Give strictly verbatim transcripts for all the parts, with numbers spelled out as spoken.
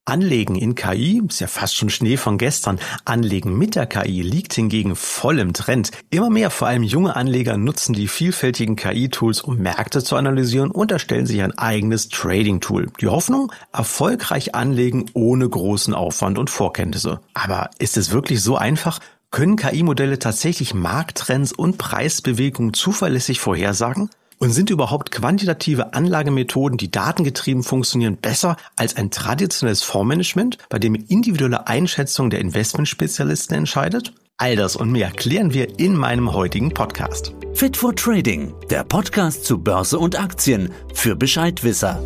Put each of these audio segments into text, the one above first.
Anlegen in K I ist ja fast schon Schnee von gestern. Anlegen mit der K I liegt hingegen voll im Trend. Immer mehr, vor allem junge Anleger, nutzen die vielfältigen K I-Tools, um Märkte zu analysieren und erstellen sich ein eigenes Trading-Tool. Die Hoffnung? Erfolgreich anlegen ohne großen Aufwand und Vorkenntnisse. Aber ist es wirklich so einfach? Können K I-Modelle tatsächlich Markttrends und Preisbewegungen zuverlässig vorhersagen? Und sind überhaupt quantitative Anlagemethoden, die datengetrieben funktionieren, besser als ein traditionelles Fondsmanagement, bei dem individuelle Einschätzung der Investmentspezialisten entscheidet? All das und mehr klären wir in meinem heutigen Podcast. Fit for Trading, der Podcast zu Börse und Aktien für Bescheidwisser.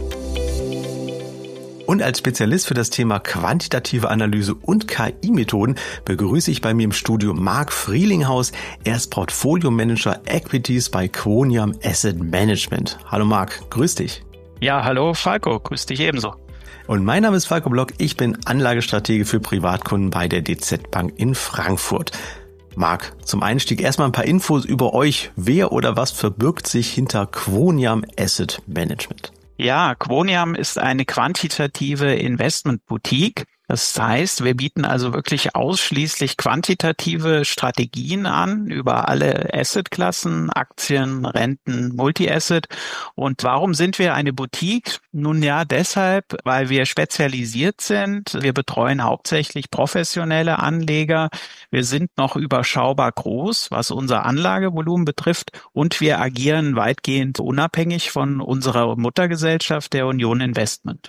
Und als Spezialist für das Thema quantitative Analyse und K I-Methoden begrüße ich bei mir im Studio Marc Frielinghaus. Er ist Portfolio-Manager Equities bei Quoniam Asset Management. Hallo Marc, grüß dich. Ja, hallo Falco, grüß dich ebenso. Und mein Name ist Falco Block, ich bin Anlagestratege für Privatkunden bei der D Z Bank in Frankfurt. Marc, zum Einstieg erstmal ein paar Infos über euch. Wer oder was verbirgt sich hinter Quoniam Asset Management? Ja, Quoniam ist eine quantitative Investmentboutique. Das heißt, wir bieten also wirklich ausschließlich quantitative Strategien an über alle Assetklassen, Aktien, Renten, Multi-Asset. Und warum sind wir eine Boutique? Nun ja, deshalb, weil wir spezialisiert sind. Wir betreuen hauptsächlich professionelle Anleger. Wir sind noch überschaubar groß, was unser Anlagevolumen betrifft. Und wir agieren weitgehend unabhängig von unserer Muttergesellschaft, der Union Investment.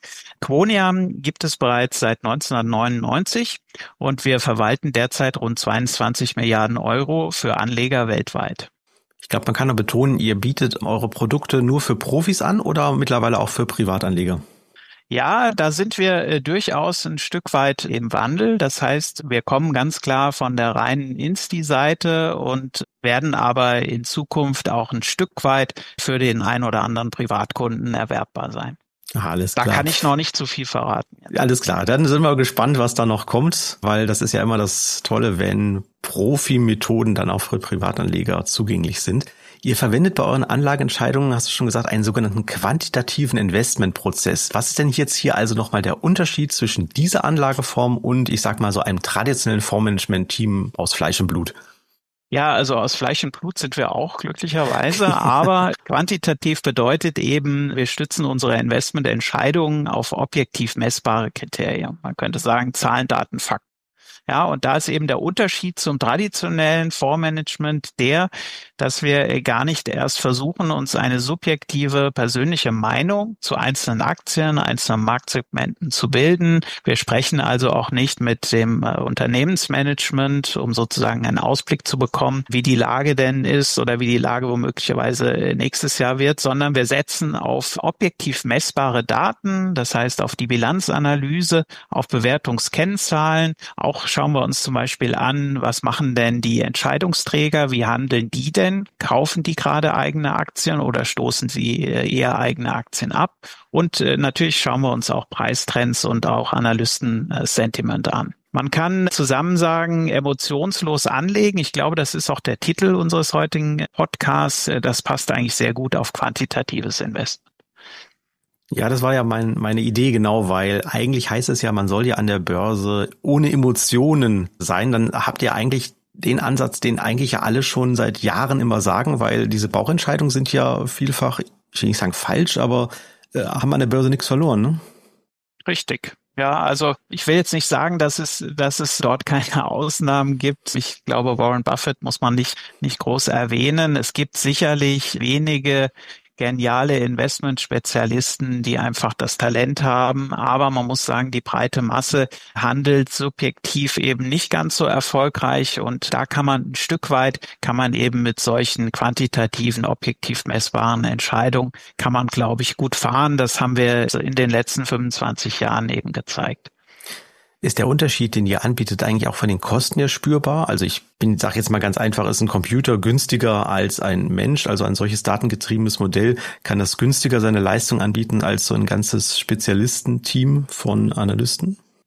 Quoniam gibt es bereits seit neunzehnhundertneunundneunzig und wir verwalten derzeit rund zweiundzwanzig Milliarden Euro für Anleger weltweit. Ich glaube, man kann noch betonen, ihr bietet eure Produkte nur für Profis an oder mittlerweile auch für Privatanleger? Ja, da sind wir äh, durchaus ein Stück weit im Wandel. Das heißt, wir kommen ganz klar von der reinen Insti-Seite und werden aber in Zukunft auch ein Stück weit für den ein oder anderen Privatkunden erwerbbar sein. Aha, alles klar. Da kann ich noch nicht zu viel verraten. Alles klar, dann sind wir gespannt, was da noch kommt, weil das ist ja immer das Tolle, wenn Profi-Methoden dann auch für Privatanleger zugänglich sind. Ihr verwendet bei euren Anlageentscheidungen, hast du schon gesagt, einen sogenannten quantitativen Investmentprozess. Was ist denn jetzt hier also nochmal der Unterschied zwischen dieser Anlageform und, ich sag mal, so einem traditionellen Fondsmanagement-Team aus Fleisch und Blut? Ja, also aus Fleisch und Blut sind wir auch glücklicherweise, aber quantitativ bedeutet eben, wir stützen unsere Investmententscheidungen auf objektiv messbare Kriterien. Man könnte sagen Zahlen, Daten, Fakten. Ja, und da ist eben der Unterschied zum traditionellen Fondsmanagement der, dass wir gar nicht erst versuchen, uns eine subjektive persönliche Meinung zu einzelnen Aktien, einzelnen Marktsegmenten zu bilden. Wir sprechen also auch nicht mit dem Unternehmensmanagement, um sozusagen einen Ausblick zu bekommen, wie die Lage denn ist oder wie die Lage womöglicherweise nächstes Jahr wird, sondern wir setzen auf objektiv messbare Daten, das heißt auf die Bilanzanalyse, auf Bewertungskennzahlen, auch schauen wir uns zum Beispiel an, was machen denn die Entscheidungsträger, wie handeln die denn? Kaufen die gerade eigene Aktien oder stoßen sie eher eigene Aktien ab? Und natürlich schauen wir uns auch Preistrends und auch Analysten-Sentiment an. Man kann zusammen sagen, emotionslos anlegen. Ich glaube, das ist auch der Titel unseres heutigen Podcasts. Das passt eigentlich sehr gut auf quantitatives Investment. Ja, das war ja mein, meine Idee genau, weil eigentlich heißt es ja, man soll ja an der Börse ohne Emotionen sein. Dann habt ihr eigentlich den Ansatz, den eigentlich ja alle schon seit Jahren immer sagen, weil diese Bauchentscheidungen sind ja vielfach, ich will nicht sagen falsch, aber äh, haben an der Börse nichts verloren, ne? Richtig. Ja, also ich will jetzt nicht sagen, dass es, dass es dort keine Ausnahmen gibt. Ich glaube, Warren Buffett muss man nicht, nicht groß erwähnen. Es gibt sicherlich wenige geniale Investmentspezialisten, die einfach das Talent haben. Aber man muss sagen, die breite Masse handelt subjektiv eben nicht ganz so erfolgreich. Und da kann man ein Stück weit, kann man eben mit solchen quantitativen, objektiv messbaren Entscheidungen, kann man, glaube ich, gut fahren. Das haben wir in den letzten fünfundzwanzig Jahren eben gezeigt. Ist der Unterschied, den ihr anbietet, eigentlich auch von den Kosten her spürbar? Also ich bin, sag jetzt mal ganz einfach, ist ein Computer günstiger als ein Mensch? Also ein solches datengetriebenes Modell, kann das günstiger seine Leistung anbieten als so ein ganzes Spezialistenteam von Analysten?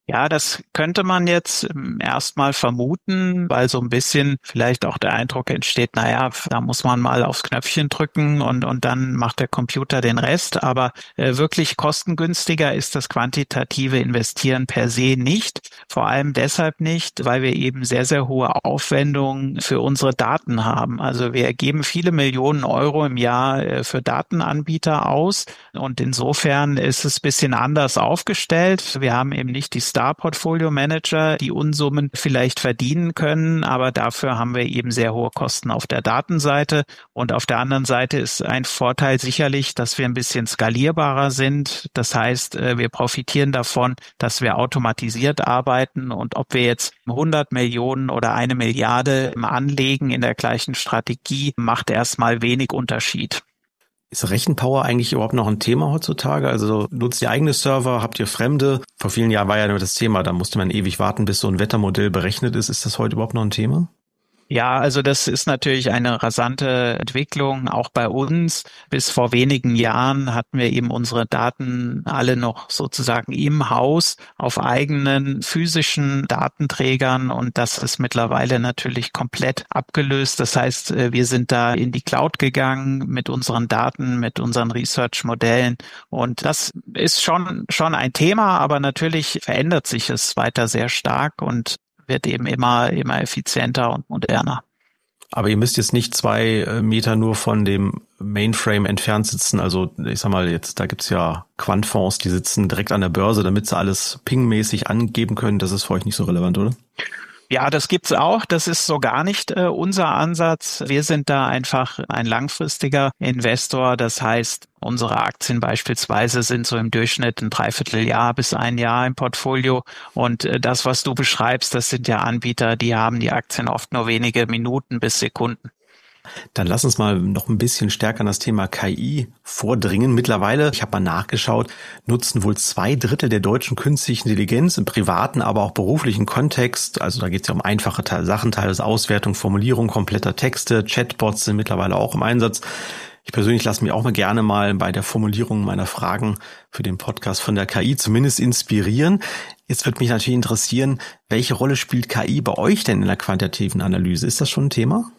Ja, das könnte man jetzt erstmal vermuten, weil so ein bisschen vielleicht auch der Eindruck entsteht, naja, da muss man mal aufs Knöpfchen drücken und, und dann macht der Computer den Rest. Aber äh, wirklich kostengünstiger ist das quantitative Investieren per se nicht. Vor allem deshalb nicht, weil wir eben sehr, sehr hohe Aufwendungen für unsere Daten haben. Also wir geben viele Millionen Euro im Jahr äh, für Datenanbieter aus und insofern ist es ein bisschen anders aufgestellt. Wir haben eben nicht die Star-Portfolio-Manager, die Unsummen vielleicht verdienen können, aber dafür haben wir eben sehr hohe Kosten auf der Datenseite. Und auf der anderen Seite ist ein Vorteil sicherlich, dass wir ein bisschen skalierbarer sind. Das heißt, wir profitieren davon, dass wir automatisiert arbeiten und ob wir jetzt hundert Millionen oder eine Milliarde anlegen in der gleichen Strategie, macht erstmal wenig Unterschied. Ist Rechenpower eigentlich überhaupt noch ein Thema heutzutage? Also nutzt ihr eigene Server, habt ihr fremde? Vor vielen Jahren war ja nur das Thema, da musste man ewig warten, bis so ein Wettermodell berechnet ist. Ist das heute überhaupt noch ein Thema? Ja, also das ist natürlich eine rasante Entwicklung, auch bei uns. Bis vor wenigen Jahren hatten wir eben unsere Daten alle noch sozusagen im Haus auf eigenen physischen Datenträgern und das ist mittlerweile natürlich komplett abgelöst. Das heißt, wir sind da in die Cloud gegangen mit unseren Daten, mit unseren Research-Modellen und das ist schon schon ein Thema, aber natürlich verändert sich es weiter sehr stark und wird eben immer, immer effizienter und moderner. Aber ihr müsst jetzt nicht zwei Meter nur von dem Mainframe entfernt sitzen. Also ich sag mal jetzt, da gibt's ja Quantfonds, die sitzen direkt an der Börse, damit sie alles pingmäßig angeben können. Das ist für euch nicht so relevant, oder? Ja, das gibt's auch. Das ist so gar nicht äh, unser Ansatz. Wir sind da einfach ein langfristiger Investor. Das heißt, unsere Aktien beispielsweise sind so im Durchschnitt ein Dreivierteljahr bis ein Jahr im Portfolio. Und äh, das, was du beschreibst, das sind ja Anbieter, die haben die Aktien oft nur wenige Minuten bis Sekunden. Dann lass uns mal noch ein bisschen stärker an das Thema K I vordringen. Mittlerweile, ich habe mal nachgeschaut, nutzen wohl zwei Drittel der deutschen künstlichen Intelligenz im privaten, aber auch beruflichen Kontext. Also da geht es ja um einfache Sachen, teilweise Auswertung, Formulierung kompletter Texte. Chatbots sind mittlerweile auch im Einsatz. Ich persönlich lasse mich auch mal gerne mal bei der Formulierung meiner Fragen für den Podcast von der K I zumindest inspirieren. Jetzt würde mich natürlich interessieren, welche Rolle spielt K I bei euch denn in der quantitativen Analyse? Ist das schon ein Thema?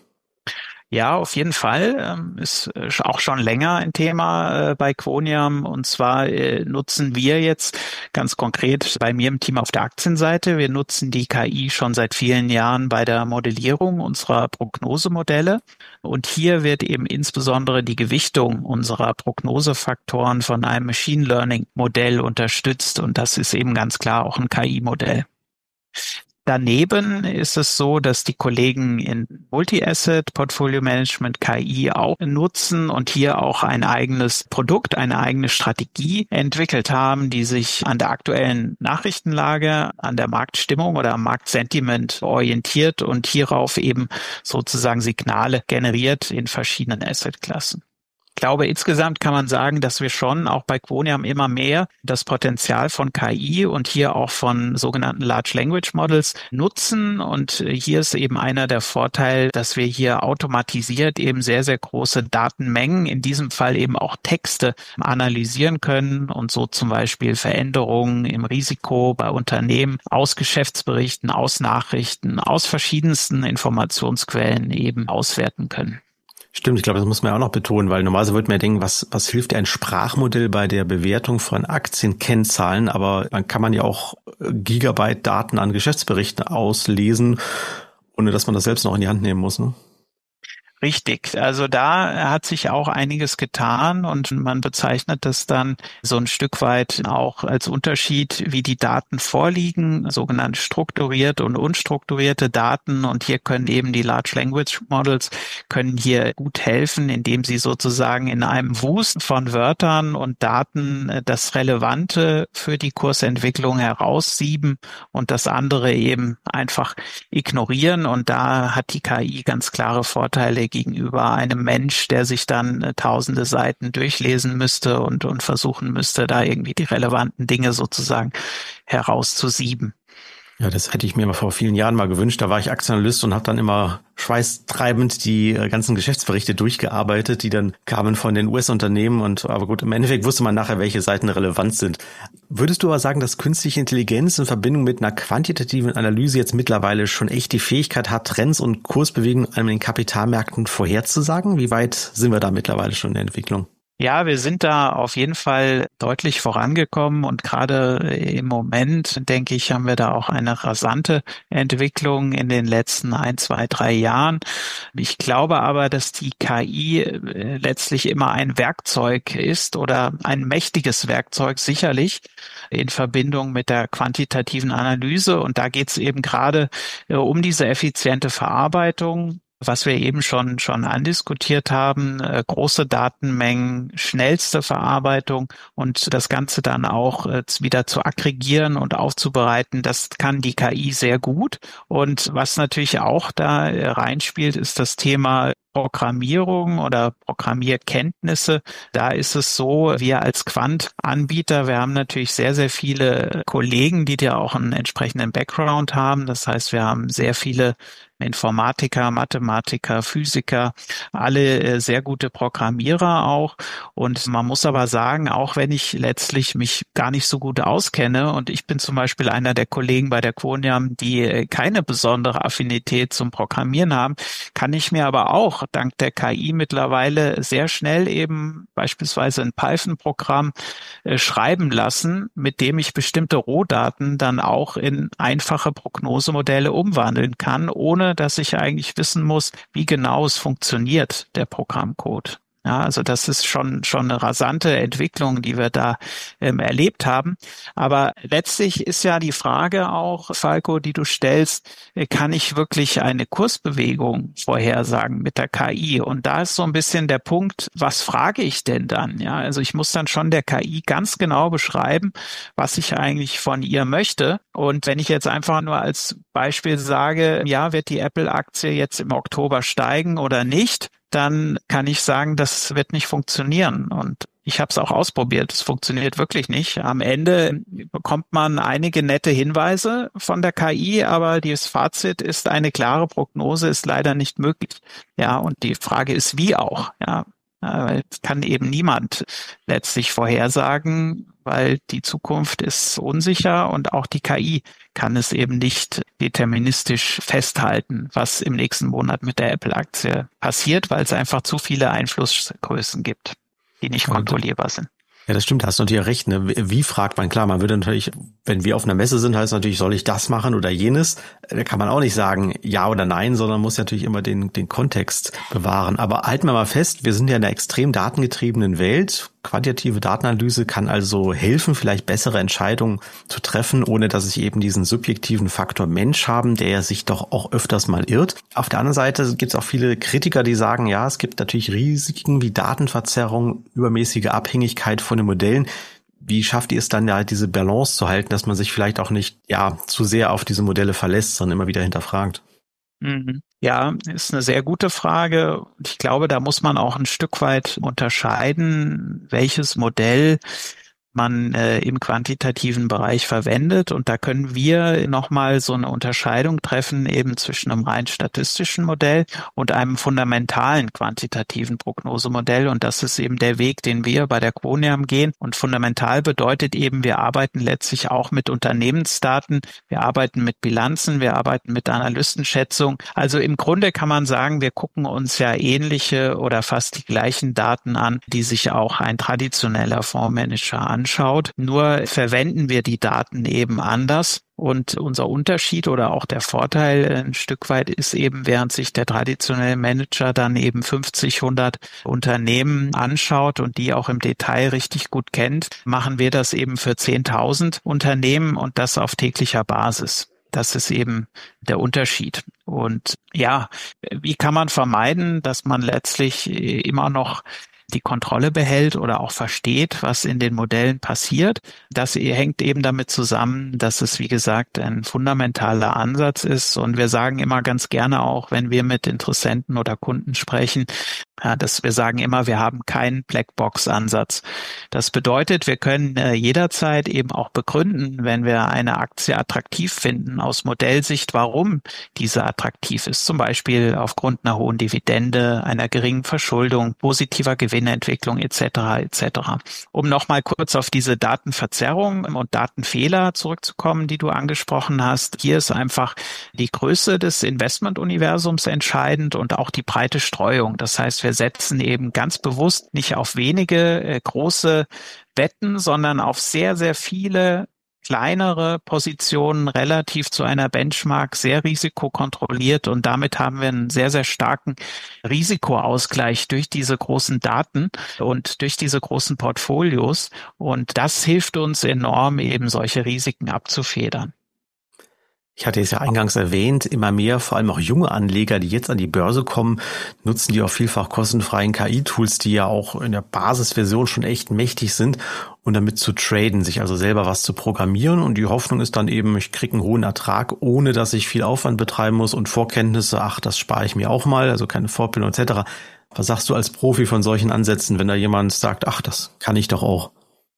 Ja, auf jeden Fall. Ist auch schon länger ein Thema bei Quoniam. Und zwar nutzen wir jetzt ganz konkret bei mir im Team auf der Aktienseite. Wir nutzen die K I schon seit vielen Jahren bei der Modellierung unserer Prognosemodelle. Und hier wird eben insbesondere die Gewichtung unserer Prognosefaktoren von einem Machine Learning Modell unterstützt. Und das ist eben ganz klar auch ein K I-Modell. Daneben ist es so, dass die Kollegen in Multi-Asset Portfolio Management K I auch nutzen und hier auch ein eigenes Produkt, eine eigene Strategie entwickelt haben, die sich an der aktuellen Nachrichtenlage, an der Marktstimmung oder am Marktsentiment orientiert und hierauf eben sozusagen Signale generiert in verschiedenen Assetklassen. Ich glaube, insgesamt kann man sagen, dass wir schon auch bei Quoniam immer mehr das Potenzial von K I und hier auch von sogenannten Large Language Models nutzen. Und hier ist eben einer der Vorteile, dass wir hier automatisiert eben sehr, sehr große Datenmengen, in diesem Fall eben auch Texte, analysieren können und so zum Beispiel Veränderungen im Risiko bei Unternehmen aus Geschäftsberichten, aus Nachrichten, aus verschiedensten Informationsquellen eben auswerten können. Stimmt, ich glaube, das muss man ja auch noch betonen, weil normalerweise würde man ja denken, was, was hilft ein Sprachmodell bei der Bewertung von Aktienkennzahlen, aber dann kann man ja auch Gigabyte Daten an Geschäftsberichten auslesen, ohne dass man das selbst noch in die Hand nehmen muss, ne? Richtig, also da hat sich auch einiges getan und man bezeichnet das dann so ein Stück weit auch als Unterschied, wie die Daten vorliegen, sogenannte strukturierte und unstrukturierte Daten und hier können eben die Large Language Models können hier gut helfen, indem sie sozusagen in einem Wust von Wörtern und Daten das Relevante für die Kursentwicklung heraussieben und das andere eben einfach ignorieren und da hat die K I ganz klare Vorteile gegenüber einem Mensch, der sich dann äh, tausende Seiten durchlesen müsste und, und versuchen müsste, da irgendwie die relevanten Dinge sozusagen herauszusieben. Ja, das hätte ich mir mal vor vielen Jahren mal gewünscht. Da war ich Aktienanalyst und habe dann immer schweißtreibend die ganzen Geschäftsberichte durchgearbeitet, die dann kamen von den U S-Unternehmen. Und aber gut, im Endeffekt wusste man nachher, welche Seiten relevant sind. Würdest du aber sagen, dass künstliche Intelligenz in Verbindung mit einer quantitativen Analyse jetzt mittlerweile schon echt die Fähigkeit hat, Trends und Kursbewegungen an den Kapitalmärkten vorherzusagen? Wie weit sind wir da mittlerweile schon in der Entwicklung? Ja, wir sind da auf jeden Fall deutlich vorangekommen und gerade im Moment, denke ich, haben wir da auch eine rasante Entwicklung in den letzten ein, zwei, drei Jahren. Ich glaube aber, dass die K I letztlich immer ein Werkzeug ist oder ein mächtiges Werkzeug, sicherlich in Verbindung mit der quantitativen Analyse. Und da geht es eben gerade um diese effiziente Verarbeitung, was wir eben schon schon andiskutiert haben, äh, große Datenmengen, schnellste Verarbeitung und das Ganze dann auch äh, wieder zu aggregieren und aufzubereiten, das kann die K I sehr gut. Und was natürlich auch da äh, reinspielt, ist das Thema Programmierung oder Programmierkenntnisse. Da ist es so, wir als Quant-Anbieter, wir haben natürlich sehr, sehr viele Kollegen, die da auch einen entsprechenden Background haben. Das heißt, wir haben sehr viele Informatiker, Mathematiker, Physiker, alle sehr gute Programmierer auch. Und man muss aber sagen, auch wenn ich letztlich mich gar nicht so gut auskenne und ich bin zum Beispiel einer der Kollegen bei der Quoniam, die keine besondere Affinität zum Programmieren haben, kann ich mir aber auch dank der K I mittlerweile sehr schnell eben beispielsweise ein Python-Programm äh, schreiben lassen, mit dem ich bestimmte Rohdaten dann auch in einfache Prognosemodelle umwandeln kann, ohne dass ich eigentlich wissen muss, wie genau es funktioniert, der Programmcode. Ja, also das ist schon schon eine rasante Entwicklung, die wir da ähm, erlebt haben. Aber letztlich ist ja die Frage auch, Falko, die du stellst, äh, kann ich wirklich eine Kursbewegung vorhersagen mit der K I? Und da ist so ein bisschen der Punkt, was frage ich denn dann? Ja, also ich muss dann schon der K I ganz genau beschreiben, was ich eigentlich von ihr möchte. Und wenn ich jetzt einfach nur als Beispiel sage, ja, wird die Apple-Aktie jetzt im Oktober steigen oder nicht, dann kann ich sagen, das wird nicht funktionieren. Und ich habe es auch ausprobiert. Es funktioniert wirklich nicht. Am Ende bekommt man einige nette Hinweise von der K I, aber das Fazit ist, eine klare Prognose ist leider nicht möglich. Ja, und die Frage ist, wie auch. Ja, es kann eben niemand letztlich vorhersagen, weil die Zukunft ist unsicher und auch die K I kann es eben nicht deterministisch festhalten, was im nächsten Monat mit der Apple-Aktie passiert, weil es einfach zu viele Einflussgrößen gibt, die nicht kontrollierbar sind. Ja, das stimmt, da hast du natürlich recht. Ne? Wie fragt man? Klar, man würde natürlich, wenn wir auf einer Messe sind, heißt natürlich, soll ich das machen oder jenes? Da kann man auch nicht sagen ja oder nein, sondern muss natürlich immer den den Kontext bewahren. Aber halten wir mal fest, wir sind ja in einer extrem datengetriebenen Welt. Quantitative Datenanalyse kann also helfen, vielleicht bessere Entscheidungen zu treffen, ohne dass ich eben diesen subjektiven Faktor Mensch haben, der sich doch auch öfters mal irrt. Auf der anderen Seite gibt es auch viele Kritiker, die sagen, ja, es gibt natürlich Risiken wie Datenverzerrung, übermäßige Abhängigkeit von den Modellen. Wie schafft ihr es dann ja, diese Balance zu halten, dass man sich vielleicht auch nicht ja zu sehr auf diese Modelle verlässt, sondern immer wieder hinterfragt? Ja, ist eine sehr gute Frage. Ich glaube, da muss man auch ein Stück weit unterscheiden, welches Modell man äh, im quantitativen Bereich verwendet. Und da können wir nochmal so eine Unterscheidung treffen eben zwischen einem rein statistischen Modell und einem fundamentalen quantitativen Prognosemodell. Und das ist eben der Weg, den wir bei der Quoniam gehen. Und fundamental bedeutet eben, wir arbeiten letztlich auch mit Unternehmensdaten, wir arbeiten mit Bilanzen, wir arbeiten mit Analystenschätzung. Also im Grunde kann man sagen, wir gucken uns ja ähnliche oder fast die gleichen Daten an, die sich auch ein traditioneller Fondsmanager anschaut. Nur verwenden wir die Daten eben anders. Und unser Unterschied oder auch der Vorteil ein Stück weit ist eben, während sich der traditionelle Manager dann eben fünfzig, hundert Unternehmen anschaut und die auch im Detail richtig gut kennt, machen wir das eben für zehntausend Unternehmen und das auf täglicher Basis. Das ist eben der Unterschied. Und ja, wie kann man vermeiden, dass man letztlich immer noch die Kontrolle behält oder auch versteht, was in den Modellen passiert. Das hängt eben damit zusammen, dass es, wie gesagt, ein fundamentaler Ansatz ist. Und wir sagen immer ganz gerne auch, wenn wir mit Interessenten oder Kunden sprechen, Ja, das, wir sagen immer, wir haben keinen Blackbox-Ansatz. Das bedeutet, wir können äh, jederzeit eben auch begründen, wenn wir eine Aktie attraktiv finden, aus Modellsicht, warum diese attraktiv ist. Zum Beispiel aufgrund einer hohen Dividende, einer geringen Verschuldung, positiver Gewinnentwicklung et cetera et cetera. Um nochmal kurz auf diese Datenverzerrung und Datenfehler zurückzukommen, die du angesprochen hast. Hier ist einfach die Größe des Investmentuniversums entscheidend und auch die breite Streuung. Das heißt, wir Wir setzen eben ganz bewusst nicht auf wenige äh, große Wetten, sondern auf sehr, sehr viele kleinere Positionen relativ zu einer Benchmark, sehr risikokontrolliert, und damit haben wir einen sehr, sehr starken Risikoausgleich durch diese großen Daten und durch diese großen Portfolios, und das hilft uns enorm, eben solche Risiken abzufedern. Ich hatte es ja eingangs erwähnt, immer mehr, vor allem auch junge Anleger, die jetzt an die Börse kommen, nutzen die auch vielfach kostenfreien K I-Tools, die ja auch in der Basisversion schon echt mächtig sind, und damit zu traden, sich also selber was zu programmieren. Und die Hoffnung ist dann eben, ich kriege einen hohen Ertrag, ohne dass ich viel Aufwand betreiben muss und Vorkenntnisse, ach, das spare ich mir auch mal, also keine Fortbildung et cetera. Was sagst du als Profi von solchen Ansätzen, wenn da jemand sagt, ach, das kann ich doch auch?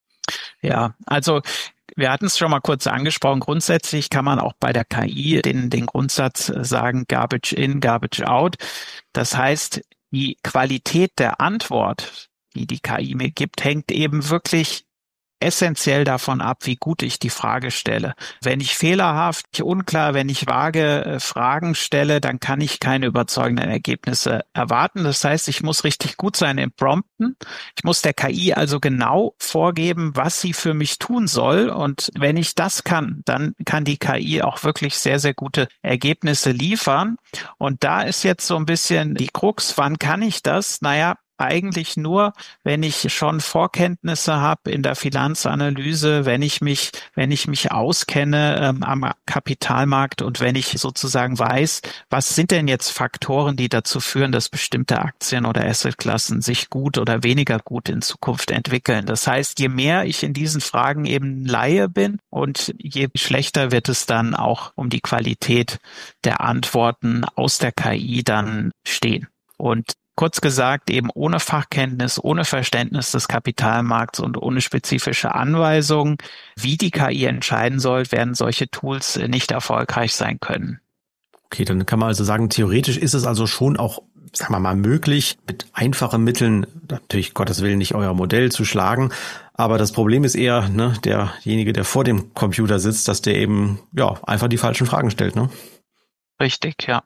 Ja, also wir hatten es schon mal kurz angesprochen. Grundsätzlich kann man auch bei der K I den, den Grundsatz sagen, Garbage in, Garbage out. Das heißt, die Qualität der Antwort, die die K I mir gibt, hängt eben wirklich essentiell davon ab, wie gut ich die Frage stelle. Wenn ich fehlerhaft, unklar, wenn ich vage äh, Fragen stelle, dann kann ich keine überzeugenden Ergebnisse erwarten. Das heißt, ich muss richtig gut sein im Prompten. Ich muss der K I also genau vorgeben, was sie für mich tun soll. Und wenn ich das kann, dann kann die K I auch wirklich sehr, sehr gute Ergebnisse liefern. Und da ist jetzt so ein bisschen die Krux, wann kann ich das? Naja, eigentlich nur, wenn ich schon Vorkenntnisse habe in der Finanzanalyse, wenn ich mich, wenn ich mich auskenne ähm, am Kapitalmarkt und wenn ich sozusagen weiß, was sind denn jetzt Faktoren, die dazu führen, dass bestimmte Aktien oder Assetklassen sich gut oder weniger gut in Zukunft entwickeln. Das heißt, je mehr ich in diesen Fragen eben Laie bin und je schlechter wird es dann auch um die Qualität der Antworten aus der K I dann stehen. Und kurz gesagt, eben ohne Fachkenntnis, ohne Verständnis des Kapitalmarkts und ohne spezifische Anweisungen, wie die K I entscheiden soll, werden solche Tools nicht erfolgreich sein können. Okay, dann kann man also sagen, theoretisch ist es also schon auch, sagen wir mal, möglich, mit einfachen Mitteln, natürlich Gottes Willen nicht euer Modell zu schlagen, aber das Problem ist eher, ne, derjenige, der vor dem Computer sitzt, dass der eben, ja, einfach die falschen Fragen stellt, ne? Richtig, ja.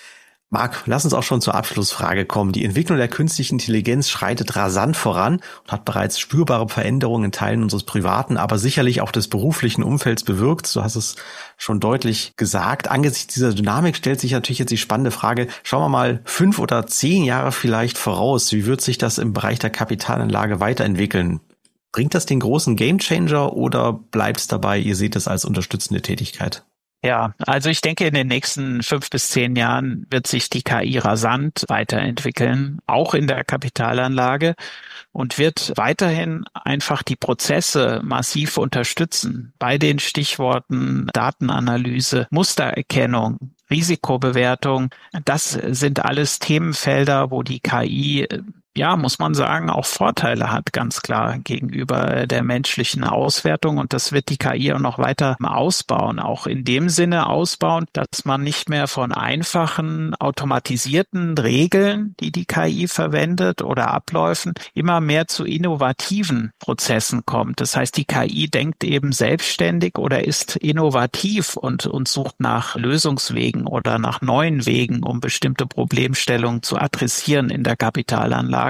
Marc, lass uns auch schon zur Abschlussfrage kommen. Die Entwicklung der künstlichen Intelligenz schreitet rasant voran und hat bereits spürbare Veränderungen in Teilen unseres privaten, aber sicherlich auch des beruflichen Umfelds bewirkt. Du hast es schon deutlich gesagt. Angesichts dieser Dynamik stellt sich natürlich jetzt die spannende Frage, schauen wir mal fünf oder zehn Jahre vielleicht voraus. Wie wird sich das im Bereich der Kapitalanlage weiterentwickeln? Bringt das den großen Gamechanger oder bleibt es dabei, ihr seht es als unterstützende Tätigkeit? Ja, also ich denke, in den nächsten fünf bis zehn Jahren wird sich die K I rasant weiterentwickeln, auch in der Kapitalanlage, und wird weiterhin einfach die Prozesse massiv unterstützen bei den Stichworten Datenanalyse, Mustererkennung, Risikobewertung. Das sind alles Themenfelder, wo die K I, ja, muss man sagen, auch Vorteile hat, ganz klar, gegenüber der menschlichen Auswertung. Und das wird die K I auch noch weiter ausbauen. Auch in dem Sinne ausbauen, dass man nicht mehr von einfachen, automatisierten Regeln, die die K I verwendet, oder Abläufen, immer mehr zu innovativen Prozessen kommt. Das heißt, die K I denkt eben selbstständig oder ist innovativ und, und sucht nach Lösungswegen oder nach neuen Wegen, um bestimmte Problemstellungen zu adressieren in der Kapitalanlage.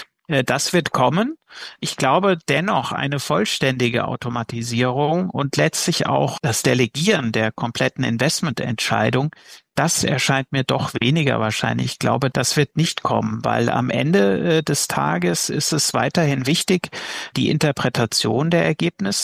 Das wird kommen. Ich glaube dennoch, eine vollständige Automatisierung und letztlich auch das Delegieren der kompletten Investmententscheidung, das erscheint mir doch weniger wahrscheinlich. Ich glaube, das wird nicht kommen, weil am Ende des Tages ist es weiterhin wichtig, die Interpretation der Ergebnisse.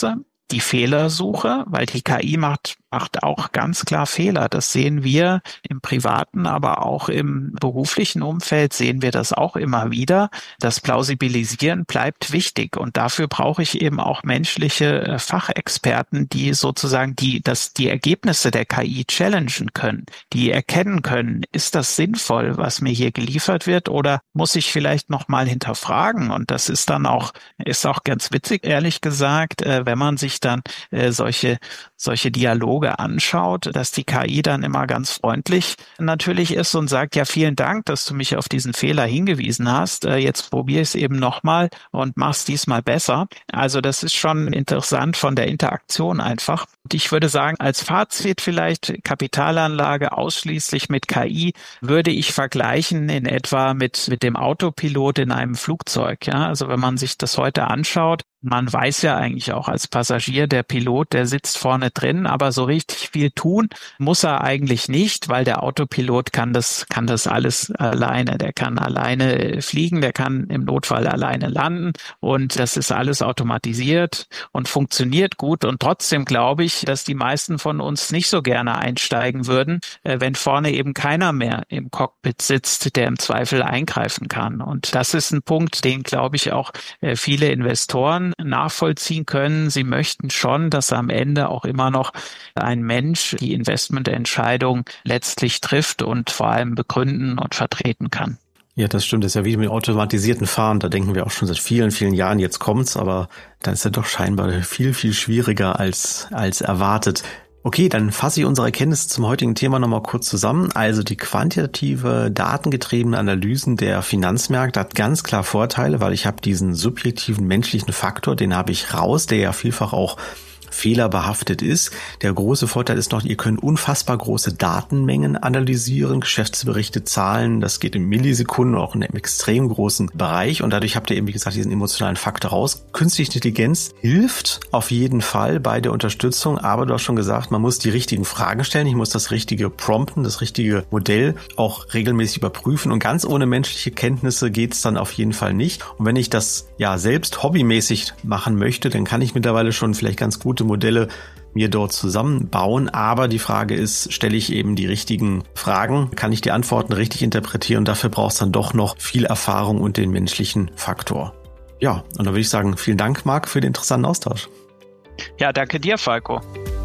die Fehlersuche, weil die K I macht, macht auch ganz klar Fehler. Das sehen wir im privaten, aber auch im beruflichen Umfeld sehen wir das auch immer wieder. Das Plausibilisieren bleibt wichtig und dafür brauche ich eben auch menschliche Fachexperten, die sozusagen die, das, die Ergebnisse der K I challengen können, die erkennen können, ist das sinnvoll, was mir hier geliefert wird, oder muss ich vielleicht nochmal hinterfragen? Und das ist dann auch, ist auch ganz witzig, ehrlich gesagt, wenn man sich dann solche, solche Dialoge anschaut, dass die K I dann immer ganz freundlich natürlich ist und sagt, ja, vielen Dank, dass du mich auf diesen Fehler hingewiesen hast. Jetzt probiere ich es eben nochmal und mach's diesmal besser. Also das ist schon interessant von der Interaktion einfach. Und ich würde sagen, als Fazit vielleicht Kapitalanlage ausschließlich mit K I würde ich vergleichen in etwa mit, mit dem Autopilot in einem Flugzeug. Ja, also wenn man sich das heute anschaut, man weiß ja eigentlich auch als Passagier, der Pilot, der sitzt vorne drin, aber so richtig viel tun muss er eigentlich nicht, weil der Autopilot kann das, kann das alles alleine. Der kann alleine fliegen, der kann im Notfall alleine landen und das ist alles automatisiert und funktioniert gut. Und trotzdem glaube ich, dass die meisten von uns nicht so gerne einsteigen würden, wenn vorne eben keiner mehr im Cockpit sitzt, der im Zweifel eingreifen kann. Und das ist ein Punkt, den, glaube ich, auch viele Investoren nachvollziehen können. Sie möchten schon, dass am Ende auch immer noch ein Mensch die Investmententscheidung letztlich trifft und vor allem begründen und vertreten kann. Ja, das stimmt. Das ist ja wie mit automatisierten Fahren. Da denken wir auch schon seit vielen, vielen Jahren, jetzt kommt's, aber dann ist ja doch scheinbar viel, viel schwieriger als, als erwartet. Okay, dann fasse ich unsere Erkenntnisse zum heutigen Thema nochmal kurz zusammen. Also die quantitative, datengetriebene Analysen der Finanzmärkte hat ganz klar Vorteile, weil ich habe diesen subjektiven menschlichen Faktor, den habe ich raus, der ja vielfach auch fehlerbehaftet ist. Der große Vorteil ist noch, ihr könnt unfassbar große Datenmengen analysieren, Geschäftsberichte, Zahlen, das geht in Millisekunden, auch in einem extrem großen Bereich und dadurch habt ihr eben, wie gesagt, diesen emotionalen Faktor raus. Künstliche Intelligenz hilft auf jeden Fall bei der Unterstützung, aber du hast schon gesagt, man muss die richtigen Fragen stellen, ich muss das richtige prompten, das richtige Modell auch regelmäßig überprüfen und ganz ohne menschliche Kenntnisse geht's dann auf jeden Fall nicht. Und wenn ich das ja selbst hobbymäßig machen möchte, dann kann ich mittlerweile schon vielleicht ganz gute Modelle mir dort zusammenbauen, aber die Frage ist, stelle ich eben die richtigen Fragen, kann ich die Antworten richtig interpretieren und dafür braucht es dann doch noch viel Erfahrung und den menschlichen Faktor. Ja, und dann würde ich sagen, vielen Dank, Marc, für den interessanten Austausch. Ja, danke dir, Falco.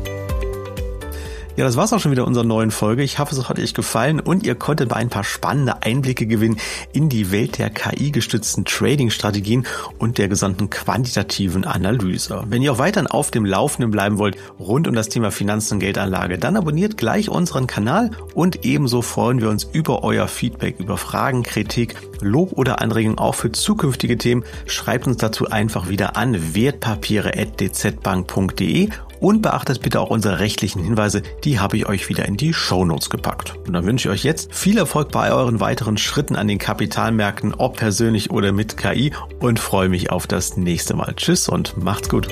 Ja, das war's auch schon wieder unserer neuen Folge. Ich hoffe, es hat euch gefallen und ihr konntet bei ein paar spannende Einblicke gewinnen in die Welt der K I-gestützten Trading-Strategien und der gesamten quantitativen Analyse. Wenn ihr auch weiterhin auf dem Laufenden bleiben wollt rund um das Thema Finanzen und Geldanlage, dann abonniert gleich unseren Kanal und ebenso freuen wir uns über euer Feedback, über Fragen, Kritik, Lob oder Anregungen auch für zukünftige Themen. Schreibt uns dazu einfach wieder an wertpapiere at d z bank punkt d e. Und beachtet bitte auch unsere rechtlichen Hinweise, die habe ich euch wieder in die Shownotes gepackt. Und dann wünsche ich euch jetzt viel Erfolg bei euren weiteren Schritten an den Kapitalmärkten, ob persönlich oder mit K I und freue mich auf das nächste Mal. Tschüss und macht's gut.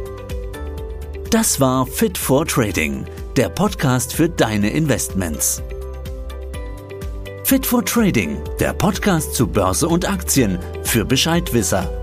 Das war Fit for Trading, der Podcast für deine Investments. Fit for Trading, der Podcast zu Börse und Aktien für Bescheidwisser.